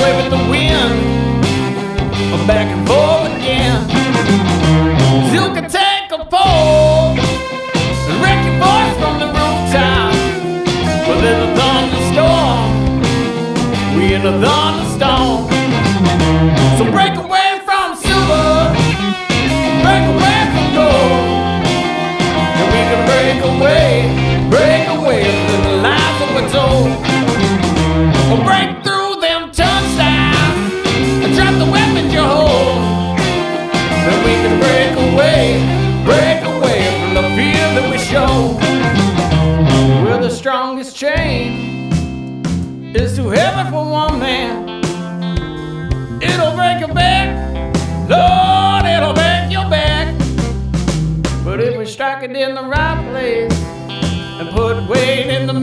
away with the wind, back and forth again. You can take a pole and wreck your voice from the rooftop, but there's a thunderstorm, we in a thunderstorm. So break away from silver, break away from gold, and we can break away from the lies that we're told. We'll break through them turnstiles and drop the weapons you hold. Then we can break away from the fear that we show. We're the strongest chain is too heavy for one man. It'll break your back, Lord, it'll break your back. But if we strike it in the right place and put weight in the